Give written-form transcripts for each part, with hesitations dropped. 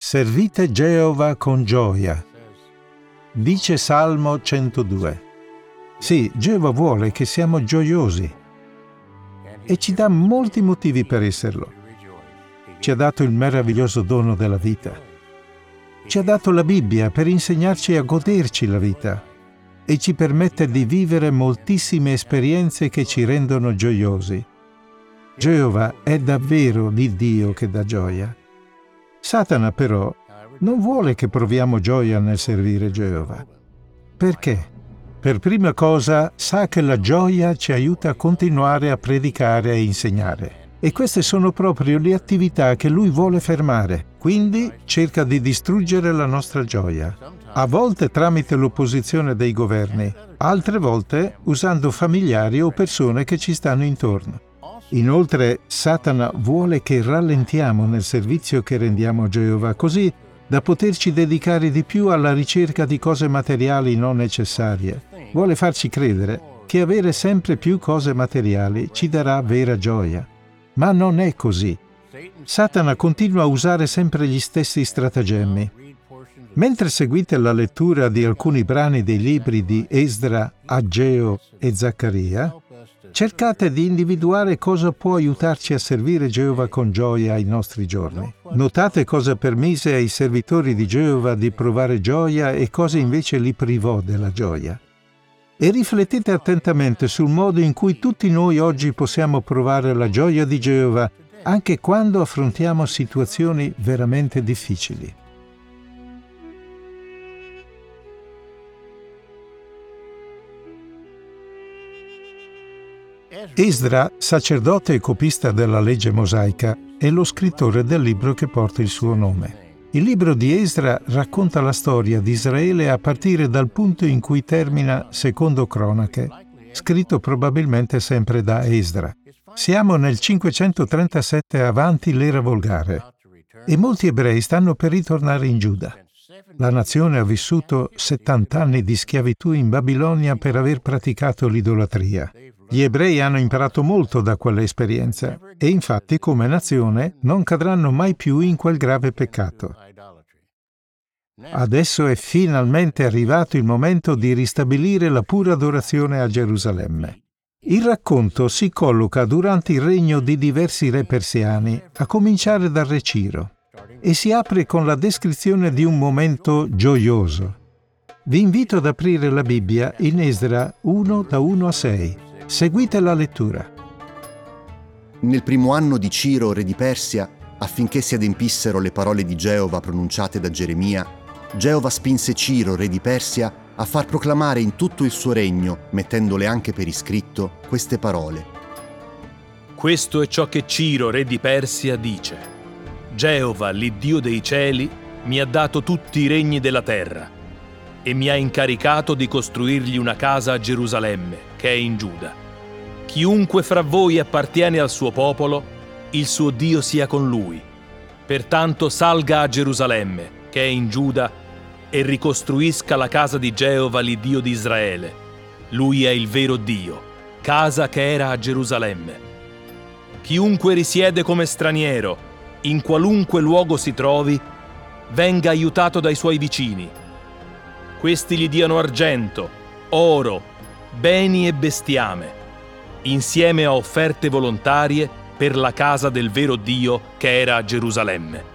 Servite Geova con gioia. Dice Salmo 102. Sì, Geova vuole che siamo gioiosi e ci dà molti motivi per esserlo. Ci ha dato il meraviglioso dono della vita. Ci ha dato la Bibbia per insegnarci a goderci la vita e ci permette di vivere moltissime esperienze che ci rendono gioiosi. Geova è davvero l'Iddio che dà gioia. Satana però non vuole che proviamo gioia nel servire Geova. Perché? Per prima cosa sa che la gioia ci aiuta a continuare a predicare e insegnare. E queste sono proprio le attività che lui vuole fermare. Quindi cerca di distruggere la nostra gioia. A volte tramite l'opposizione dei governi, altre volte usando familiari o persone che ci stanno intorno. Inoltre, Satana vuole che rallentiamo nel servizio che rendiamo a Geova, così da poterci dedicare di più alla ricerca di cose materiali non necessarie. Vuole farci credere che avere sempre più cose materiali ci darà vera gioia. Ma non è così. Satana continua a usare sempre gli stessi stratagemmi. Mentre seguite la lettura di alcuni brani dei libri di Esdra, Ageo e Zaccaria, cercate di individuare cosa può aiutarci a servire Geova con gioia ai nostri giorni. Notate cosa permise ai servitori di Geova di provare gioia e cosa invece li privò della gioia. E riflettete attentamente sul modo in cui tutti noi oggi possiamo provare la gioia di Geova anche quando affrontiamo situazioni veramente difficili. Esdra, sacerdote e copista della legge mosaica, è lo scrittore del libro che porta il suo nome. Il libro di Esdra racconta la storia di Israele a partire dal punto in cui termina Secondo Cronache, scritto probabilmente sempre da Esdra. Siamo nel 537 avanti l'era volgare e molti ebrei stanno per ritornare in Giuda. La nazione ha vissuto 70 anni di schiavitù in Babilonia per aver praticato l'idolatria. Gli ebrei hanno imparato molto da quell'esperienza e infatti come nazione non cadranno mai più in quel grave peccato. Adesso è finalmente arrivato il momento di ristabilire la pura adorazione a Gerusalemme. Il racconto si colloca durante il regno di diversi re persiani, a cominciare dal re Ciro, e si apre con la descrizione di un momento gioioso. Vi invito ad aprire la Bibbia in Esdra 1 da 1 a 6. Seguite la lettura. Nel primo anno di Ciro, re di Persia, affinché si adempissero le parole di Geova pronunciate da Geremia, Geova spinse Ciro, re di Persia, a far proclamare in tutto il suo regno, mettendole anche per iscritto, queste parole. Questo è ciò che Ciro, re di Persia, dice. Geova, l'Iddio dei cieli, mi ha dato tutti i regni della terra e mi ha incaricato di costruirgli una casa a Gerusalemme, che è in Giuda. Chiunque fra voi appartiene al suo popolo, il suo Dio sia con lui. Pertanto salga a Gerusalemme, che è in Giuda, e ricostruisca la casa di Geova, l'Iddio di Israele. Lui è il vero Dio, casa che era a Gerusalemme. Chiunque risiede come straniero, in qualunque luogo si trovi, venga aiutato dai suoi vicini. Questi gli diano argento, oro, beni e bestiame, insieme a offerte volontarie per la casa del vero Dio che era a Gerusalemme.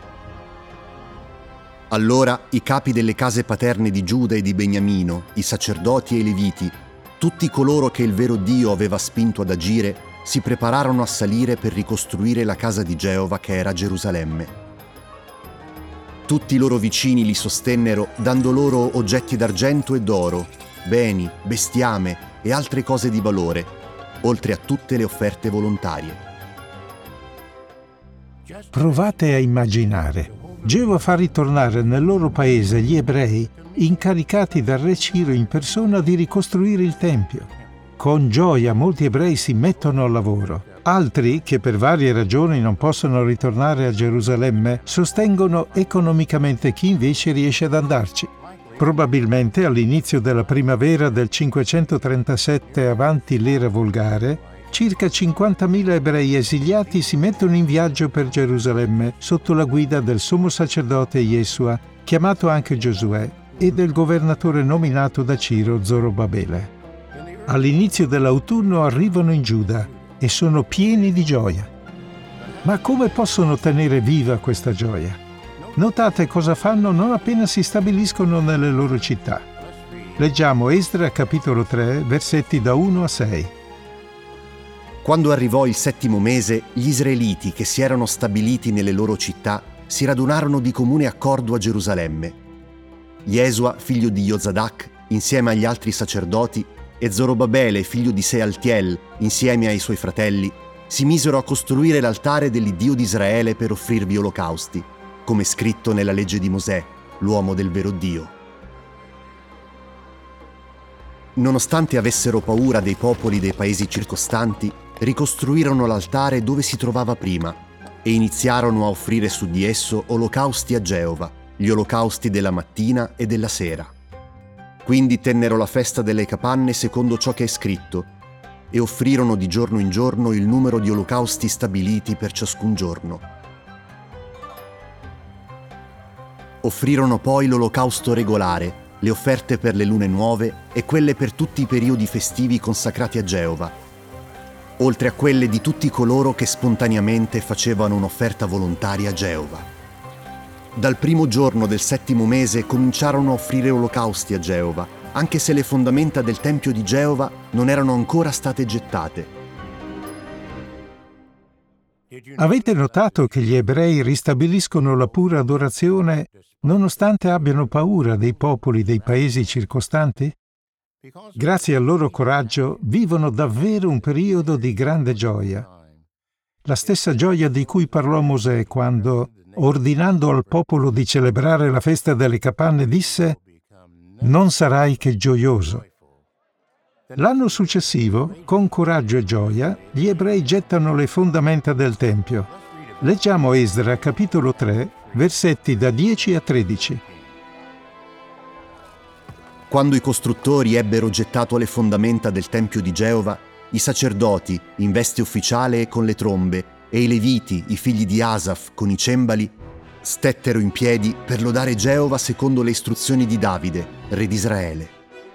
Allora i capi delle case paterne di Giuda e di Beniamino, i sacerdoti e i leviti, tutti coloro che il vero Dio aveva spinto ad agire, si prepararono a salire per ricostruire la casa di Geova che era a Gerusalemme. Tutti i loro vicini li sostennero dando loro oggetti d'argento e d'oro, beni, bestiame e altre cose di valore, oltre a tutte le offerte volontarie. Provate a immaginare. Geova fa ritornare nel loro paese gli ebrei incaricati dal re Ciro in persona di ricostruire il Tempio. Con gioia molti ebrei si mettono al lavoro. Altri, che per varie ragioni non possono ritornare a Gerusalemme, sostengono economicamente chi invece riesce ad andarci. Probabilmente all'inizio della primavera del 537 avanti l'era volgare, circa 50.000 ebrei esiliati si mettono in viaggio per Gerusalemme sotto la guida del sommo sacerdote Yeshua, chiamato anche Giosuè, e del governatore nominato da Ciro, Zorobabele. All'inizio dell'autunno arrivano in Giuda e sono pieni di gioia. Ma come possono tenere viva questa gioia? Notate cosa fanno non appena si stabiliscono nelle loro città. Leggiamo Esdra capitolo 3, versetti da 1 a 6. Quando arrivò il 7° mese, gli israeliti che si erano stabiliti nelle loro città si radunarono di comune accordo a Gerusalemme. Yesua, figlio di Jozadak, insieme agli altri sacerdoti, e Zorobabele, figlio di Sealtiel, insieme ai suoi fratelli, si misero a costruire l'altare dell'Iddio di Israele per offrirvi olocausti, come scritto nella legge di Mosè, l'uomo del vero Dio. Nonostante avessero paura dei popoli dei paesi circostanti, ricostruirono l'altare dove si trovava prima e iniziarono a offrire su di esso olocausti a Geova, gli olocausti della mattina e della sera. Quindi tennero la festa delle capanne secondo ciò che è scritto e offrirono di giorno in giorno il numero di olocausti stabiliti per ciascun giorno. Offrirono poi l'olocausto regolare, le offerte per le lune nuove e quelle per tutti i periodi festivi consacrati a Geova, oltre a quelle di tutti coloro che spontaneamente facevano un'offerta volontaria a Geova. Dal primo giorno del 7° mese cominciarono a offrire olocausti a Geova, anche se le fondamenta del Tempio di Geova non erano ancora state gettate. Avete notato che gli ebrei ristabiliscono la pura adorazione nonostante abbiano paura dei popoli dei paesi circostanti? Grazie al loro coraggio vivono davvero un periodo di grande gioia. La stessa gioia di cui parlò Mosè quando, ordinando al popolo di celebrare la festa delle capanne, disse: «Non sarai che gioioso». L'anno successivo, con coraggio e gioia, gli ebrei gettano le fondamenta del Tempio. Leggiamo Esdra capitolo 3, versetti da 10 a 13. Quando i costruttori ebbero gettato le fondamenta del Tempio di Geova, i sacerdoti, in veste ufficiale e con le trombe, e i leviti, i figli di Asaf, con i cembali, stettero in piedi per lodare Geova secondo le istruzioni di Davide, re di Israele.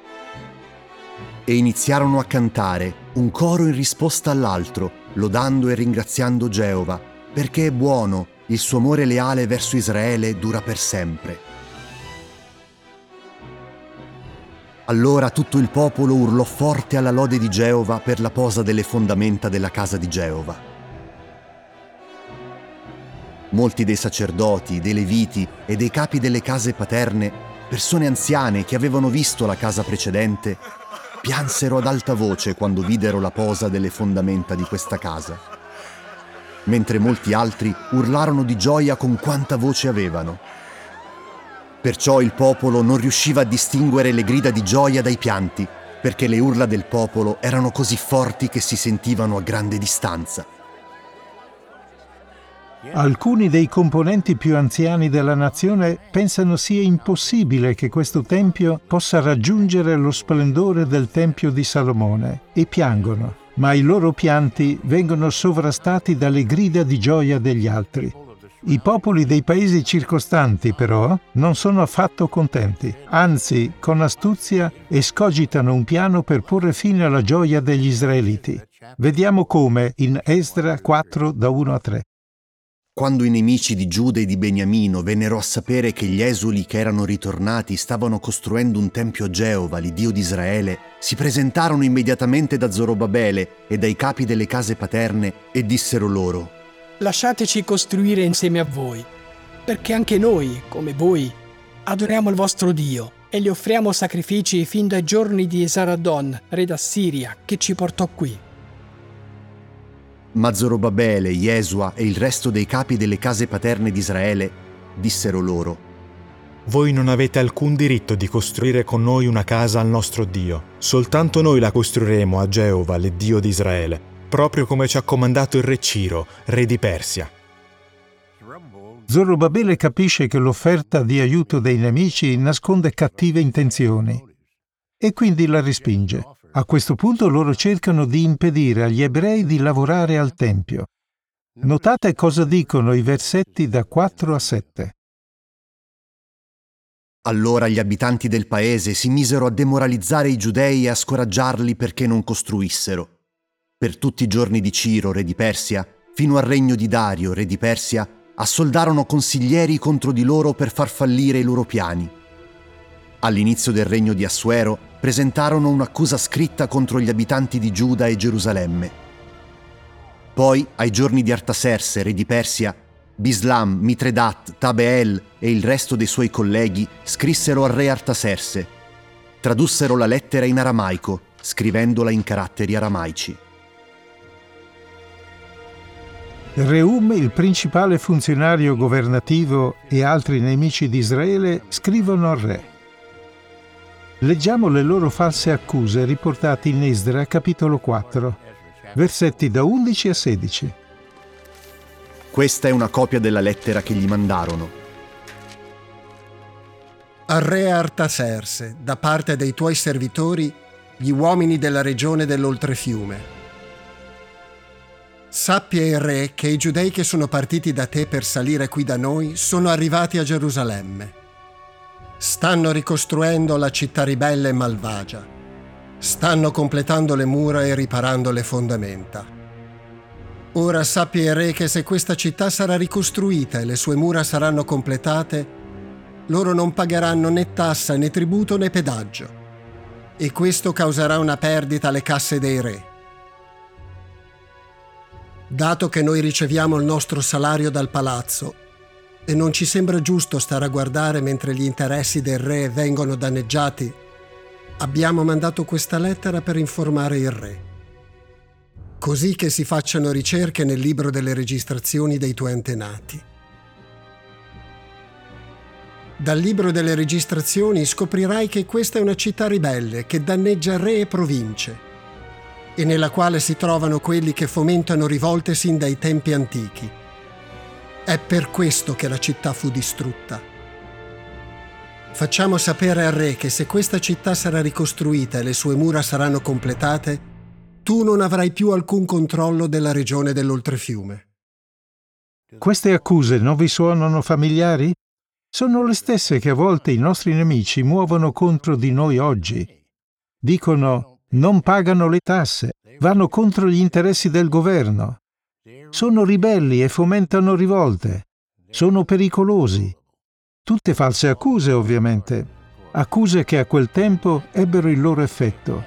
E iniziarono a cantare, un coro in risposta all'altro, lodando e ringraziando Geova, perché è buono, il suo amore leale verso Israele dura per sempre. Allora tutto il popolo urlò forte alla lode di Geova per la posa delle fondamenta della casa di Geova. Molti dei sacerdoti, dei leviti e dei capi delle case paterne, persone anziane che avevano visto la casa precedente, piansero ad alta voce quando videro la posa delle fondamenta di questa casa, mentre molti altri urlarono di gioia con quanta voce avevano. Perciò il popolo non riusciva a distinguere le grida di gioia dai pianti, perché le urla del popolo erano così forti che si sentivano a grande distanza. Alcuni dei componenti più anziani della nazione pensano sia impossibile che questo tempio possa raggiungere lo splendore del tempio di Salomone e piangono, ma i loro pianti vengono sovrastati dalle grida di gioia degli altri. I popoli dei paesi circostanti, però, non sono affatto contenti, anzi, con astuzia escogitano un piano per porre fine alla gioia degli israeliti. Vediamo come in Esdra 4, da 1 a 3. Quando i nemici di Giuda e di Beniamino vennero a sapere che gli esuli che erano ritornati stavano costruendo un tempio a Geova, l'Iddio di Israele, si presentarono immediatamente da Zorobabele e dai capi delle case paterne e dissero loro: «Lasciateci costruire insieme a voi, perché anche noi, come voi, adoriamo il vostro Dio e gli offriamo sacrifici fin dai giorni di Esarhaddon, re d'Assiria, che ci portò qui». Ma Zorobabele, Yesua e il resto dei capi delle case paterne di Israele dissero loro: «Voi non avete alcun diritto di costruire con noi una casa al nostro Dio. Soltanto noi la costruiremo a Geova, l'Iddio di Israele, proprio come ci ha comandato il re Ciro, re di Persia». Zorobabele capisce che l'offerta di aiuto dei nemici nasconde cattive intenzioni. e quindi la respinge. A questo punto loro cercano di impedire agli ebrei di lavorare al Tempio. Notate cosa dicono i versetti da 4 a 7. Allora gli abitanti del paese si misero a demoralizzare i giudei e a scoraggiarli perché non costruissero. Per tutti i giorni di Ciro, re di Persia, fino al regno di Dario, re di Persia, assoldarono consiglieri contro di loro per far fallire i loro piani. All'inizio del regno di Assuero presentarono un'accusa scritta contro gli abitanti di Giuda e Gerusalemme. Poi, ai giorni di Artaserse, re di Persia, Bislam, Mitredat, Tabeel e il resto dei suoi colleghi scrissero al re Artaserse. Tradussero la lettera in aramaico, scrivendola in caratteri aramaici. Reum, il principale funzionario governativo, e altri nemici di Israele scrivono al re. Leggiamo le loro false accuse riportate in Esdra, capitolo 4, versetti da 11 a 16. Questa è una copia della lettera che gli mandarono. Al re Artaserse, da parte dei tuoi servitori, gli uomini della regione dell'oltrefiume. Sappia il re che i giudei che sono partiti da te per salire qui da noi sono arrivati a Gerusalemme. Stanno ricostruendo la città ribelle e malvagia. Stanno completando le mura e riparando le fondamenta. Ora sappia il re che se questa città sarà ricostruita e le sue mura saranno completate, loro non pagheranno né tassa né tributo né pedaggio, e questo causerà una perdita alle casse dei re. Dato che noi riceviamo il nostro salario dal palazzo e non ci sembra giusto stare a guardare mentre gli interessi del re vengono danneggiati, abbiamo mandato questa lettera per informare il re, così che si facciano ricerche nel libro delle registrazioni dei tuoi antenati. Dal libro delle registrazioni scoprirai che questa è una città ribelle che danneggia re e province, e nella quale si trovano quelli che fomentano rivolte sin dai tempi antichi. È per questo che la città fu distrutta. Facciamo sapere al re che se questa città sarà ricostruita e le sue mura saranno completate, tu non avrai più alcun controllo della regione dell'oltrefiume. Queste accuse non vi suonano familiari? Sono le stesse che a volte i nostri nemici muovono contro di noi oggi. Dicono: non pagano le tasse, vanno contro gli interessi del governo. Sono ribelli e fomentano rivolte. Sono pericolosi. Tutte false accuse, ovviamente. Accuse che a quel tempo ebbero il loro effetto.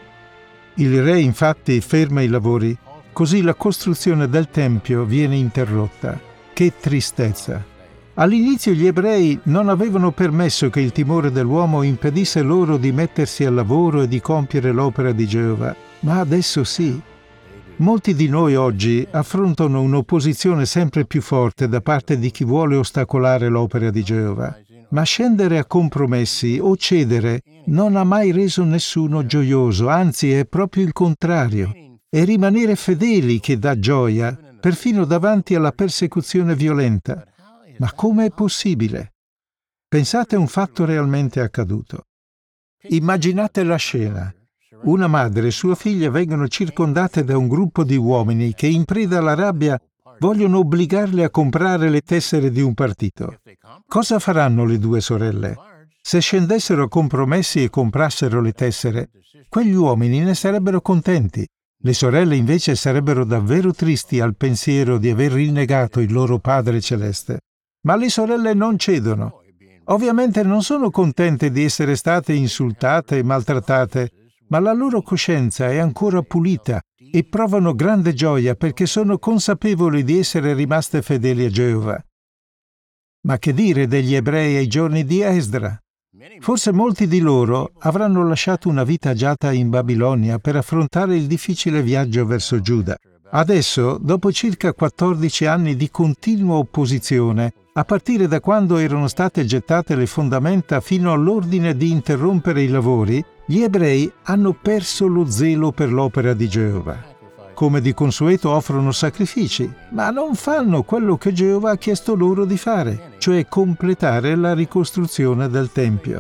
Il re, infatti, ferma i lavori, così la costruzione del Tempio viene interrotta. Che tristezza! All'inizio gli ebrei non avevano permesso che il timore dell'uomo impedisse loro di mettersi al lavoro e di compiere l'opera di Geova, ma adesso sì. Molti di noi oggi affrontano un'opposizione sempre più forte da parte di chi vuole ostacolare l'opera di Geova, ma scendere a compromessi o cedere non ha mai reso nessuno gioioso, anzi è proprio il contrario. È rimanere fedeli che dà gioia, perfino davanti alla persecuzione violenta. Ma come è possibile? Pensate a un fatto realmente accaduto. Immaginate la scena. Una madre e sua figlia vengono circondate da un gruppo di uomini che, in preda alla rabbia, vogliono obbligarle a comprare le tessere di un partito. Cosa faranno le due sorelle? Se scendessero a compromessi e comprassero le tessere, quegli uomini ne sarebbero contenti. Le sorelle invece sarebbero davvero tristi al pensiero di aver rinnegato il loro Padre Celeste. Ma le sorelle non cedono. Ovviamente non sono contente di essere state insultate e maltrattate, ma la loro coscienza è ancora pulita e provano grande gioia perché sono consapevoli di essere rimaste fedeli a Geova. Ma che dire degli ebrei ai giorni di Esdra? Forse molti di loro avranno lasciato una vita agiata in Babilonia per affrontare il difficile viaggio verso Giuda. Adesso, dopo circa 14 anni di continua opposizione, a partire da quando erano state gettate le fondamenta fino all'ordine di interrompere i lavori, gli ebrei hanno perso lo zelo per l'opera di Geova. Come di consueto offrono sacrifici, ma non fanno quello che Geova ha chiesto loro di fare, cioè completare la ricostruzione del Tempio.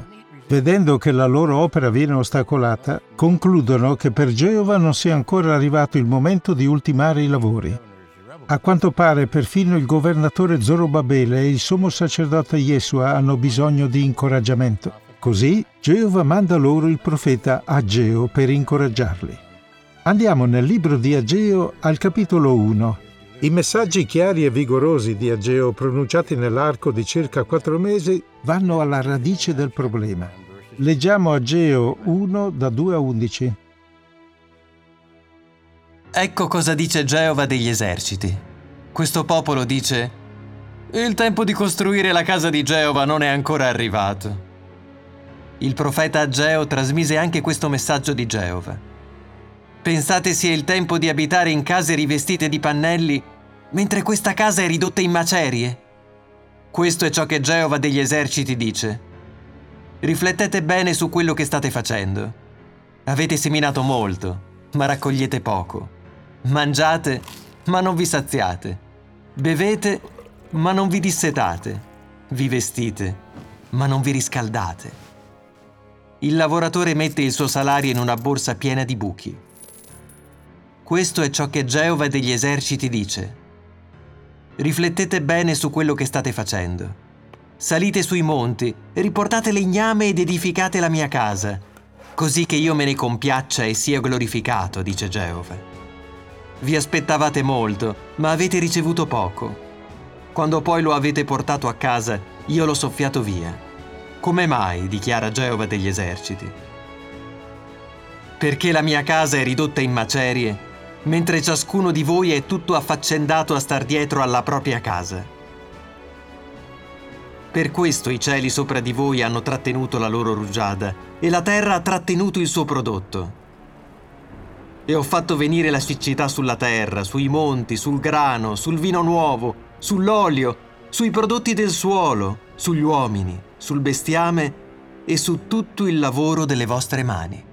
Vedendo che la loro opera viene ostacolata, concludono che per Geova non sia ancora arrivato il momento di ultimare i lavori. A quanto pare perfino il governatore Zorobabele e il sommo sacerdote Yesua hanno bisogno di incoraggiamento. Così Geova manda loro il profeta Ageo per incoraggiarli. Andiamo nel libro di Ageo al capitolo 1. I messaggi chiari e vigorosi di Ageo, pronunciati nell'arco di circa 4 mesi, vanno alla radice del problema. Leggiamo Ageo 1 da 2 a 11. Ecco cosa dice Geova degli eserciti. Questo popolo dice: il tempo di costruire la casa di Geova non è ancora arrivato. Il profeta Ageo trasmise anche questo messaggio di Geova. Pensate sia il tempo di abitare in case rivestite di pannelli, mentre questa casa è ridotta in macerie? Questo è ciò che Geova degli eserciti dice. Riflettete bene su quello che state facendo. Avete seminato molto, ma raccogliete poco. Mangiate, ma non vi saziate. Bevete, ma non vi dissetate. Vi vestite, ma non vi riscaldate. Il lavoratore mette il suo salario in una borsa piena di buchi. Questo è ciò che Geova degli eserciti dice. Riflettete bene su quello che state facendo. Salite sui monti, riportate legname ed edificate la mia casa, così che io me ne compiaccia e sia glorificato, dice Geova. Vi aspettavate molto, ma avete ricevuto poco. Quando poi lo avete portato a casa, io l'ho soffiato via. Come mai, dichiara Geova degli eserciti? Perché la mia casa è ridotta in macerie, mentre ciascuno di voi è tutto affaccendato a star dietro alla propria casa. Per questo i cieli sopra di voi hanno trattenuto la loro rugiada e la terra ha trattenuto il suo prodotto. E ho fatto venire la siccità sulla terra, sui monti, sul grano, sul vino nuovo, sull'olio, sui prodotti del suolo, sugli uomini, sul bestiame e su tutto il lavoro delle vostre mani.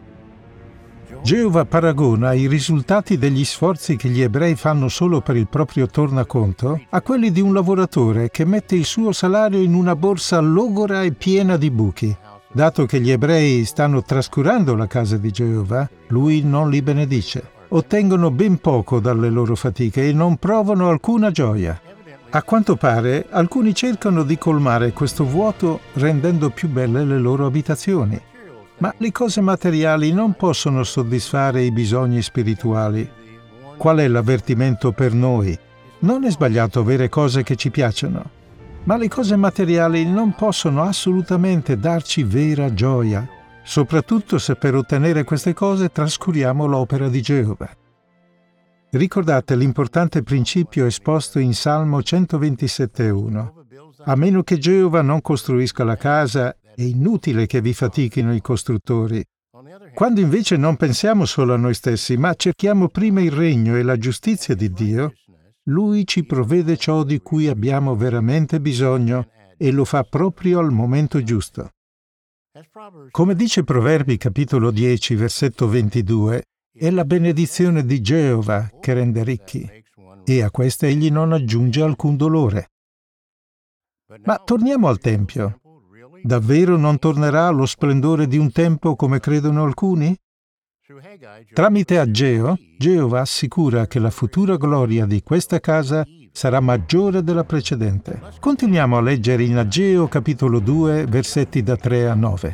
Geova paragona i risultati degli sforzi che gli ebrei fanno solo per il proprio tornaconto a quelli di un lavoratore che mette il suo salario in una borsa logora e piena di buchi. Dato che gli ebrei stanno trascurando la casa di Geova, lui non li benedice. Ottengono ben poco dalle loro fatiche e non provano alcuna gioia. A quanto pare, alcuni cercano di colmare questo vuoto rendendo più belle le loro abitazioni. Ma le cose materiali non possono soddisfare i bisogni spirituali. Qual è l'avvertimento per noi? Non è sbagliato avere cose che ci piacciono, ma le cose materiali non possono assolutamente darci vera gioia, soprattutto se per ottenere queste cose trascuriamo l'opera di Geova. Ricordate l'importante principio esposto in Salmo 127,1. A meno che Geova non costruisca la casa, è inutile che vi fatichino i costruttori. Quando invece non pensiamo solo a noi stessi, ma cerchiamo prima il regno e la giustizia di Dio, Lui ci provvede ciò di cui abbiamo veramente bisogno e lo fa proprio al momento giusto. Come dice Proverbi capitolo 10, versetto 22, è la benedizione di Geova che rende ricchi, e a questa egli non aggiunge alcun dolore. Ma torniamo al Tempio. Davvero non tornerà allo splendore di un tempo come credono alcuni? Tramite Ageo, Geova assicura che la futura gloria di questa casa sarà maggiore della precedente. Continuiamo a leggere in Ageo capitolo 2, versetti da 3 a 9.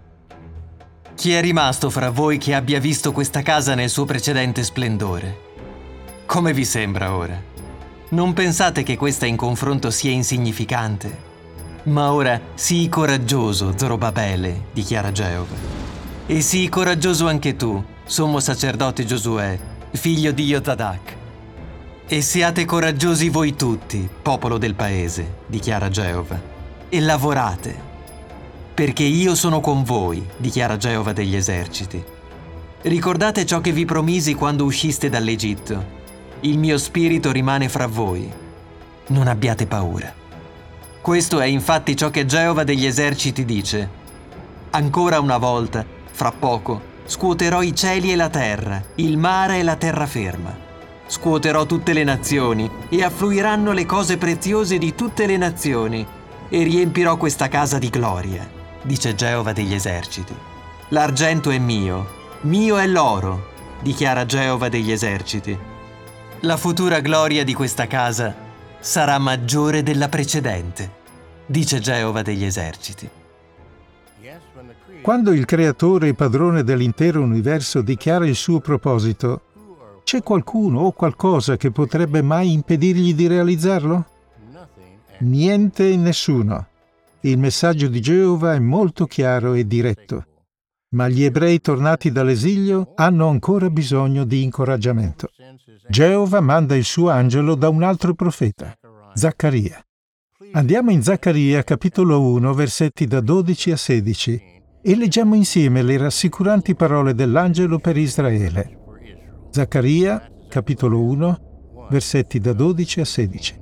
Chi è rimasto fra voi che abbia visto questa casa nel suo precedente splendore? Come vi sembra ora? Non pensate che questa in confronto sia insignificante? Ma ora sii coraggioso, Zorobabele, dichiara Geova. E sii coraggioso anche tu, sommo sacerdote Giosuè, figlio di Jozadak. E siate coraggiosi voi tutti, popolo del paese, dichiara Geova, e lavorate, perché io sono con voi, dichiara Geova degli eserciti. Ricordate ciò che vi promisi quando usciste dall'Egitto. Il mio spirito rimane fra voi. Non abbiate paura. Questo è infatti ciò che Geova degli eserciti dice. Ancora una volta, fra poco, scuoterò i cieli e la terra, il mare e la terraferma. Scuoterò tutte le nazioni e affluiranno le cose preziose di tutte le nazioni e riempirò questa casa di gloria, dice Geova degli eserciti. L'argento è mio è l'oro, dichiara Geova degli eserciti. La futura gloria di questa casa sarà maggiore della precedente, dice Geova degli eserciti. Quando il creatore e padrone dell'intero universo dichiara il suo proposito, c'è qualcuno o qualcosa che potrebbe mai impedirgli di realizzarlo? Niente e nessuno. Il messaggio di Geova è molto chiaro e diretto, ma gli ebrei tornati dall'esilio hanno ancora bisogno di incoraggiamento. Geova manda il suo angelo da un altro profeta, Zaccaria. Andiamo in Zaccaria, capitolo 1, versetti da 12 a 16, e leggiamo insieme le rassicuranti parole dell'angelo per Israele. Zaccaria, capitolo 1, versetti da 12 a 16.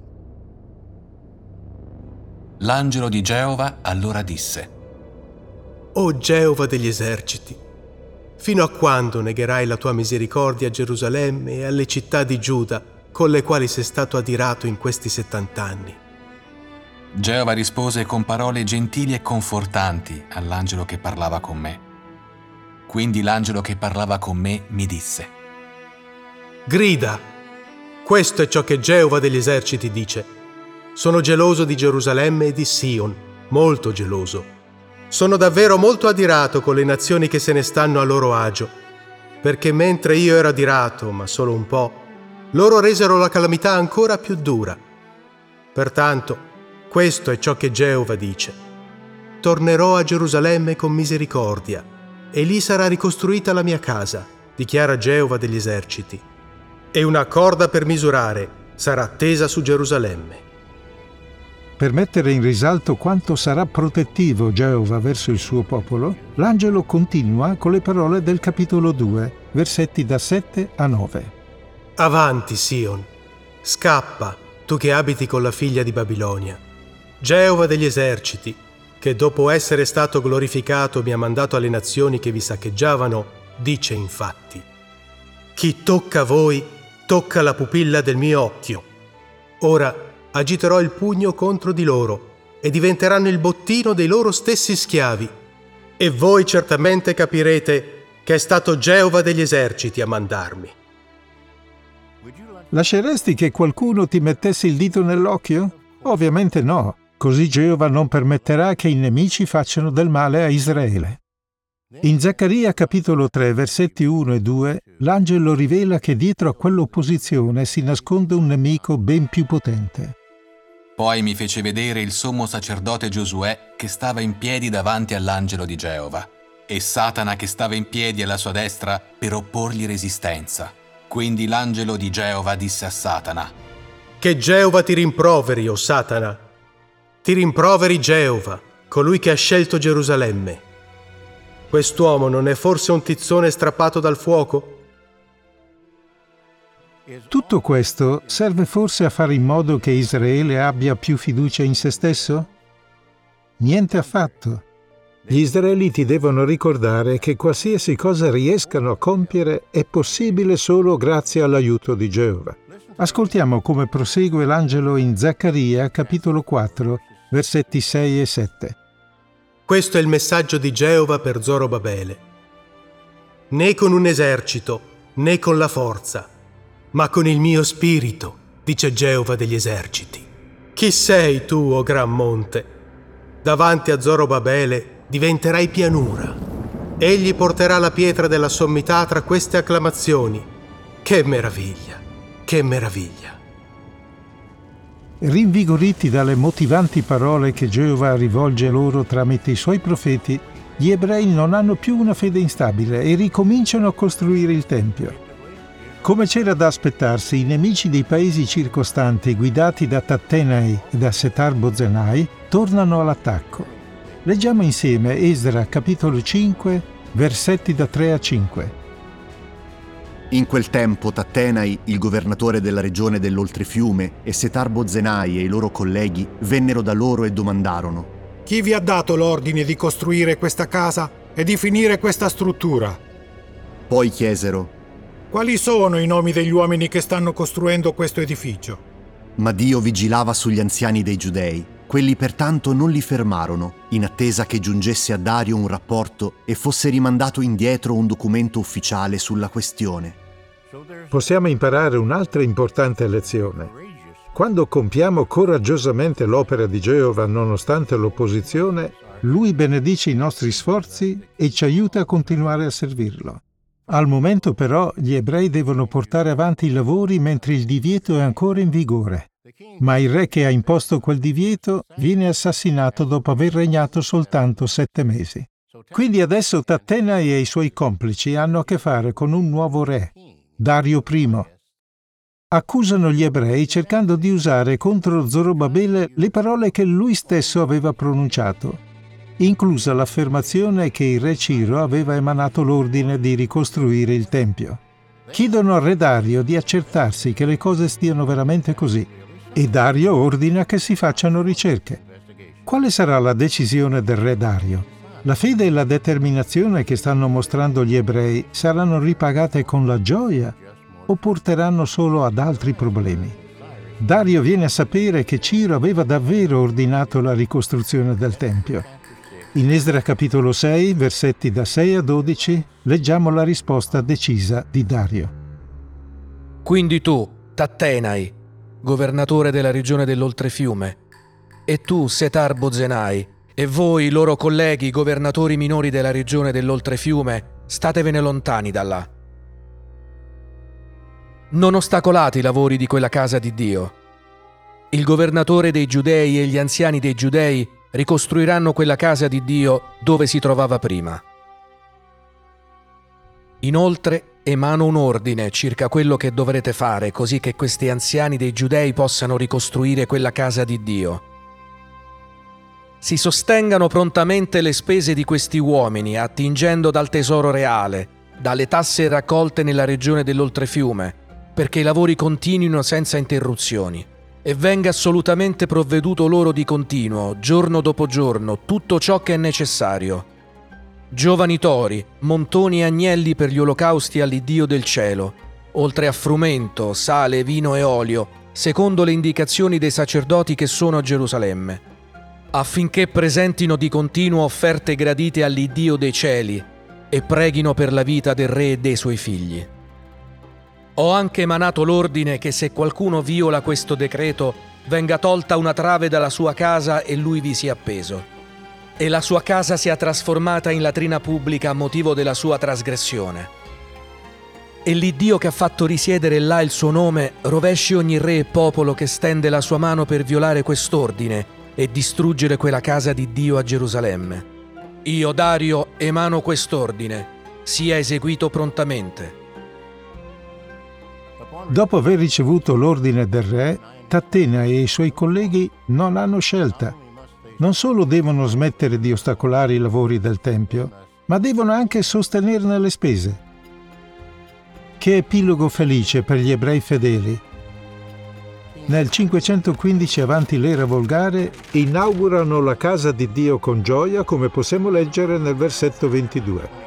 L'angelo di Geova allora disse: O Geova degli eserciti, fino a quando negherai la tua misericordia a Gerusalemme e alle città di Giuda, con le quali sei stato adirato in questi 70 anni? Geova rispose con parole gentili e confortanti all'angelo che parlava con me. Quindi l'angelo che parlava con me mi disse: Grida! Questo è ciò che Geova degli eserciti dice. Sono geloso di Gerusalemme e di Sion, molto geloso. Sono davvero molto adirato con le nazioni che se ne stanno a loro agio, perché mentre io ero adirato, ma solo un po', loro resero la calamità ancora più dura. Pertanto, questo è ciò che Geova dice. Tornerò a Gerusalemme con misericordia, e lì sarà ricostruita la mia casa, dichiara Geova degli eserciti. E una corda per misurare sarà tesa su Gerusalemme. Per mettere in risalto quanto sarà protettivo Geova verso il suo popolo, l'angelo continua con le parole del capitolo 2, versetti da 7 a 9. Avanti, Sion! Scappa, tu che abiti con la figlia di Babilonia. Geova degli eserciti, che dopo essere stato glorificato mi ha mandato alle nazioni che vi saccheggiavano, dice infatti: Chi tocca voi, tocca la pupilla del mio occhio. Ora agiterò il pugno contro di loro e diventeranno il bottino dei loro stessi schiavi. E voi certamente capirete che è stato Geova degli eserciti a mandarmi. Lasceresti che qualcuno ti mettesse il dito nell'occhio? Ovviamente no. Così Geova non permetterà che i nemici facciano del male a Israele. In Zaccaria capitolo 3, versetti 1 e 2, l'angelo rivela che dietro a quell'opposizione si nasconde un nemico ben più potente. Poi mi fece vedere il sommo sacerdote Giosuè che stava in piedi davanti all'angelo di Geova, e Satana che stava in piedi alla sua destra per opporgli resistenza. Quindi l'angelo di Geova disse a Satana: Che Geova ti rimproveri, o Satana! Ti rimproveri Geova, colui che ha scelto Gerusalemme. Quest'uomo non è forse un tizzone strappato dal fuoco? Tutto questo serve forse a fare in modo che Israele abbia più fiducia in se stesso? Niente affatto. Gli israeliti devono ricordare che qualsiasi cosa riescano a compiere è possibile solo grazie all'aiuto di Geova. Ascoltiamo come prosegue l'angelo in Zaccaria, capitolo 4, versetti 6 e 7. Questo è il messaggio di Geova per Zorobabele. Né con un esercito, né con la forza, ma con il mio spirito, dice Geova degli eserciti. Chi sei tu, o gran monte? Davanti a Zorobabele diventerai pianura. Egli porterà la pietra della sommità tra queste acclamazioni. Che meraviglia, che meraviglia! Rinvigoriti dalle motivanti parole che Geova rivolge loro tramite i suoi profeti, gli ebrei non hanno più una fede instabile e ricominciano a costruire il Tempio. Come c'era da aspettarsi, i nemici dei paesi circostanti, guidati da Tattenai e da Setar-Bozenai, tornano all'attacco. Leggiamo insieme Esdra, capitolo 5, versetti da 3 a 5. In quel tempo Tattenai, il governatore della regione dell'Oltrefiume, e Setar-Bozenai e i loro colleghi vennero da loro e domandarono: Chi vi ha dato l'ordine di costruire questa casa e di finire questa struttura? Poi chiesero: Quali sono i nomi degli uomini che stanno costruendo questo edificio? Ma Dio vigilava sugli anziani dei Giudei Quelli pertanto non li fermarono, in attesa che giungesse a Dario un rapporto e fosse rimandato indietro un documento ufficiale sulla questione. Possiamo imparare un'altra importante lezione. Quando compiamo coraggiosamente l'opera di Geova nonostante l'opposizione, Lui benedice i nostri sforzi e ci aiuta a continuare a servirlo. Al momento però gli ebrei devono portare avanti i lavori mentre il divieto è ancora in vigore. Ma il re che ha imposto quel divieto viene assassinato dopo aver regnato soltanto 7 mesi. Quindi adesso Tattenai e i suoi complici hanno a che fare con un nuovo re, Dario I. Accusano gli ebrei cercando di usare contro Zorobabele le parole che lui stesso aveva pronunciato, inclusa l'affermazione che il re Ciro aveva emanato l'ordine di ricostruire il Tempio. Chiedono al re Dario di accertarsi che le cose stiano veramente così e Dario ordina che si facciano ricerche. Quale sarà la decisione del re Dario? La fede e la determinazione che stanno mostrando gli ebrei saranno ripagate con la gioia o porteranno solo ad altri problemi? Dario viene a sapere che Ciro aveva davvero ordinato la ricostruzione del Tempio. In Esdra capitolo 6, versetti da 6 a 12, leggiamo la risposta decisa di Dario. Quindi tu, Tattenai, governatore della regione dell'Oltrefiume, e tu, Setar-Bozenai, e voi, loro colleghi, governatori minori della regione dell'Oltrefiume, statevene lontani da là. Non ostacolate i lavori di quella casa di Dio. Il governatore dei Giudei e gli anziani dei Giudei ricostruiranno quella casa di Dio dove si trovava prima. Inoltre, emano un ordine circa quello che dovrete fare, così che questi anziani dei Giudei possano ricostruire quella casa di Dio. Si sostengano prontamente le spese di questi uomini, attingendo dal tesoro reale, dalle tasse raccolte nella regione dell'Oltrefiume, perché i lavori continuino senza interruzioni, e venga assolutamente provveduto loro di continuo, giorno dopo giorno, tutto ciò che è necessario. Giovani tori, montoni e agnelli per gli olocausti all'Iddio del cielo, oltre a frumento, sale, vino e olio, secondo le indicazioni dei sacerdoti che sono a Gerusalemme, affinché presentino di continuo offerte gradite all'Iddio dei cieli e preghino per la vita del re e dei suoi figli. Ho anche emanato l'ordine che se qualcuno viola questo decreto venga tolta una trave dalla sua casa e lui vi sia appeso, e la sua casa sia trasformata in latrina pubblica a motivo della sua trasgressione. E l'Iddio che ha fatto risiedere là il suo nome rovesci ogni re e popolo che stende la sua mano per violare quest'ordine e distruggere quella casa di Dio a Gerusalemme. Io, Dario, emano quest'ordine, sia eseguito prontamente. Dopo aver ricevuto l'ordine del re, Tattenai e i suoi colleghi non hanno scelta. Non solo devono smettere di ostacolare i lavori del Tempio, ma devono anche sostenerne le spese. Che epilogo felice per gli ebrei fedeli! Nel 515 avanti l'era volgare inaugurano la casa di Dio con gioia, come possiamo leggere nel versetto 22.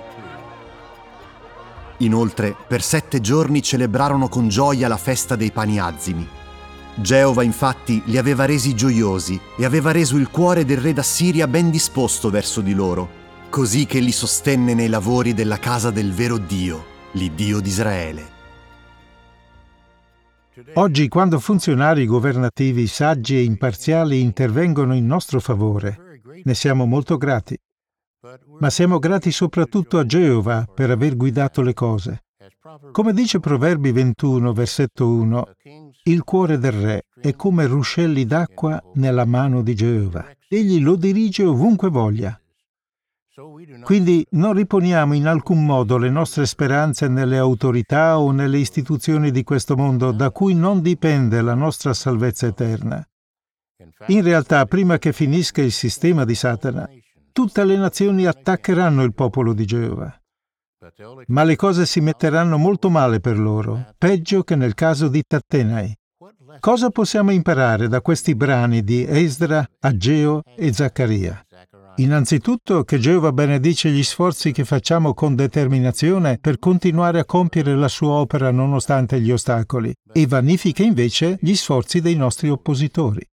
Inoltre, per 7 giorni celebrarono con gioia la festa dei pani azimi. Geova infatti li aveva resi gioiosi e aveva reso il cuore del re d'Assiria ben disposto verso di loro, così che li sostenne nei lavori della casa del vero Dio, l'Iddio di Israele. Oggi, quando funzionari governativi saggi e imparziali intervengono in nostro favore, ne siamo molto grati. Ma siamo grati soprattutto a Geova per aver guidato le cose. Come dice Proverbi 21, versetto 1, il cuore del re è come ruscelli d'acqua nella mano di Geova. Egli lo dirige ovunque voglia. Quindi non riponiamo in alcun modo le nostre speranze nelle autorità o nelle istituzioni di questo mondo da cui non dipende la nostra salvezza eterna. In realtà, prima che finisca il sistema di Satana, tutte le nazioni attaccheranno il popolo di Geova. Ma le cose si metteranno molto male per loro, peggio che nel caso di Tattenai. Cosa possiamo imparare da questi brani di Esdra, Ageo e Zaccaria? Innanzitutto che Geova benedice gli sforzi che facciamo con determinazione per continuare a compiere la sua opera nonostante gli ostacoli e vanifica invece gli sforzi dei nostri oppositori.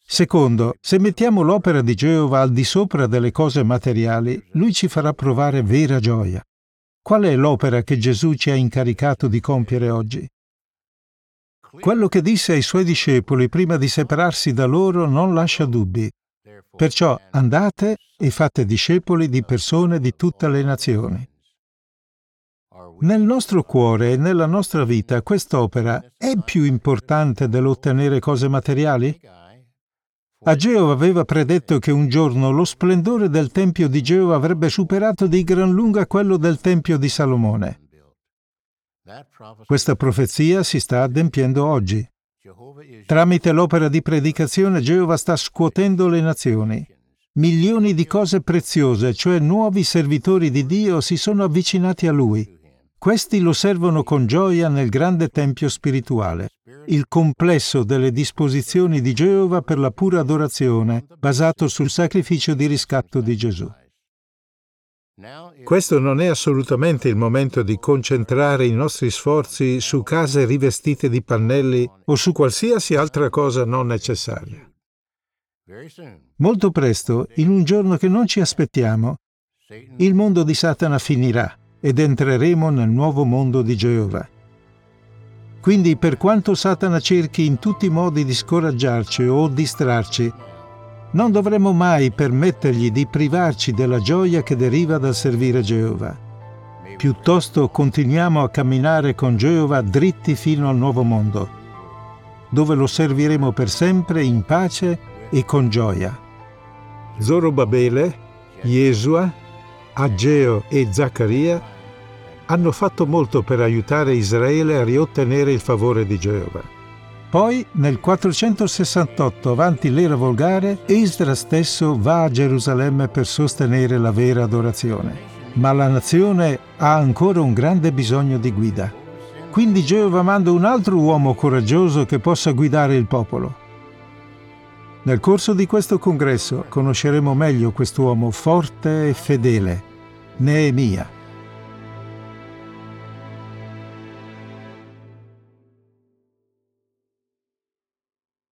Secondo, se mettiamo l'opera di Geova al di sopra delle cose materiali, Lui ci farà provare vera gioia. Qual è l'opera che Gesù ci ha incaricato di compiere oggi? Quello che disse ai Suoi discepoli prima di separarsi da loro non lascia dubbi. Perciò andate e fate discepoli di persone di tutte le nazioni. Nel nostro cuore e nella nostra vita quest'opera è più importante dell'ottenere cose materiali? Ageo aveva predetto che un giorno lo splendore del Tempio di Geova avrebbe superato di gran lunga quello del Tempio di Salomone. Questa profezia si sta adempiendo oggi. Tramite l'opera di predicazione Geova sta scuotendo le nazioni. Milioni di cose preziose, cioè nuovi servitori di Dio, si sono avvicinati a Lui. Questi lo servono con gioia nel grande tempio spirituale, il complesso delle disposizioni di Geova per la pura adorazione, basato sul sacrificio di riscatto di Gesù. Questo non è assolutamente il momento di concentrare i nostri sforzi su case rivestite di pannelli o su qualsiasi altra cosa non necessaria. Molto presto, in un giorno che non ci aspettiamo, il mondo di Satana finirà ed entreremo nel nuovo mondo di Geova. Quindi, per quanto Satana cerchi in tutti i modi di scoraggiarci o distrarci, non dovremo mai permettergli di privarci della gioia che deriva dal servire Geova. Piuttosto continuiamo a camminare con Geova dritti fino al nuovo mondo, dove lo serviremo per sempre in pace e con gioia. Zorobabele, Yesua, Ageo e Zaccaria hanno fatto molto per aiutare Israele a riottenere il favore di Geova. Poi, nel 468 avanti l'era volgare, Esdra stesso va a Gerusalemme per sostenere la vera adorazione. Ma la nazione ha ancora un grande bisogno di guida. Quindi Geova manda un altro uomo coraggioso che possa guidare il popolo. Nel corso di questo congresso conosceremo meglio quest'uomo forte e fedele, Neemia.